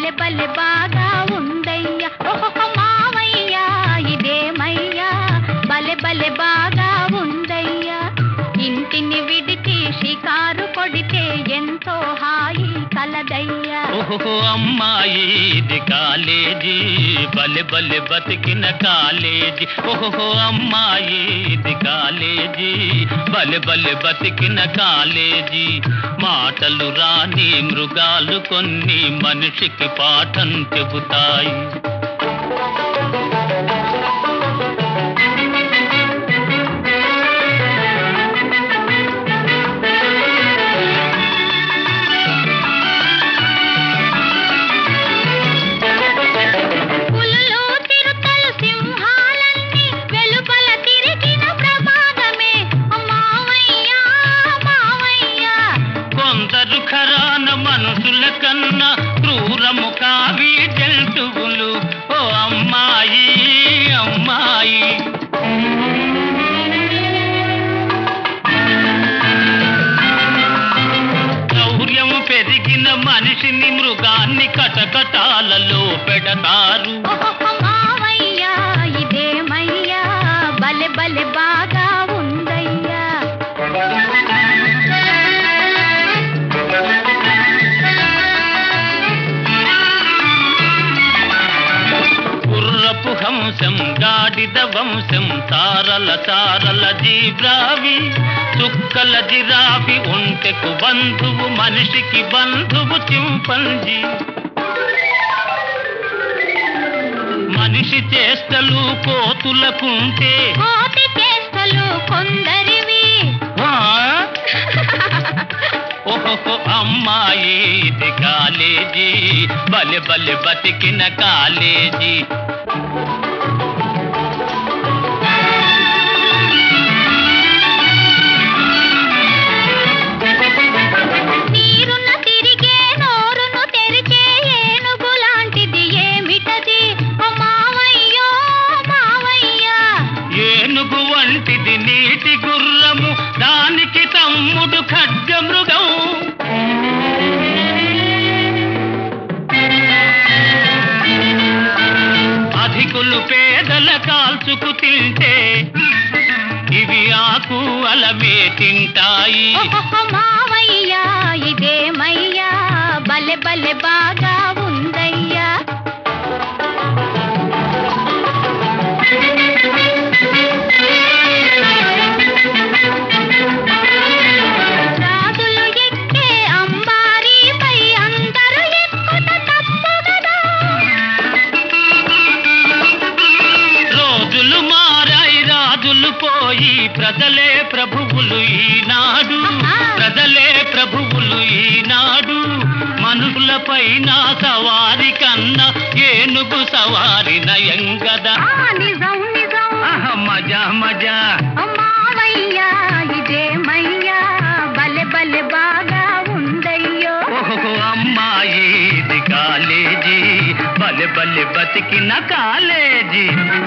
బలె బలె బాగా ఉందయ్యా ఓహో మావయ్యా ఇదేమయ్యా బలె బలె బాగా ఉందయ్యా ఇంటిని విడిచి షికారు కొడితే ఎంతో హాయి కలదయ్యా ఓహో అమ్మాయి ఇది కాలేజీ బలె బలె బతికిన కాలేజీ ఓహో అమ్మాయి ఇది కాలేజీ బలె బలె బతికిన కాలేజీ మాటలు రాని మృగాలు కొన్ని మనిషికి పాఠం చెబుతాయి మనుషుల కన్నా క్రూరము కావి జంతువులు ఓ అమ్మాయి అమ్మాయి శౌర్యము పెరిగిన మనిషిని మృగాన్ని కటకటాలలో పెడతారు మావయ్యా ఇదేమయ్యా బలె బలె బాగా ఉందయ్యా హంసం గాడిద వంశం తారల తారల జీబ్రావి చుక్కల జిరాఫీ ఒంటెకు బంధువు మనిషికి బంధువు చింపంజీ మనిషి చేష్టలు కోతులకుంటే కోతి చేష్టలు కొందరివి ఓహో అమ్మాయి ఇది కాలేజీ బలె బలె బతికిన కాలేజీ నీరున తిరిగే నోరును తెరిచే ఏనుగు లాంటిది ఏమిటది మావయ్యో మావయ్యా ఏనుగు వంటిది నీటి గుర్రము దానికి తమ్ముడు ఖడ్గమృగం అధికులు పేదల కాల్చుకు తింటే ఇవి ఆకు అలవే తింటాయి మావయ్యా ఇదేమయ్యా బలె బలె బాగా ఉందయ్యా రాజులు ఎక్కే అంబారీపై అందరూ ఎక్కుట తప్పు కదా రోజులు మారాయి రాజులు పోయి ప్రజలే ప్రభువులు ఈనాడు ప్రజలే ప్రభువులు ఈనాడు మనుషులపైన సవారి కన్నా ఏనుగు సవారి నయం గదా నిజం నిజం మజా మజా మావయ్యా ఇదేమయ్యా బలె బలె బాగా ఉందయ్యో ఓహో అమ్మాయి ఇది కాలేజీ బలె బలె బతికిన కాలేజీ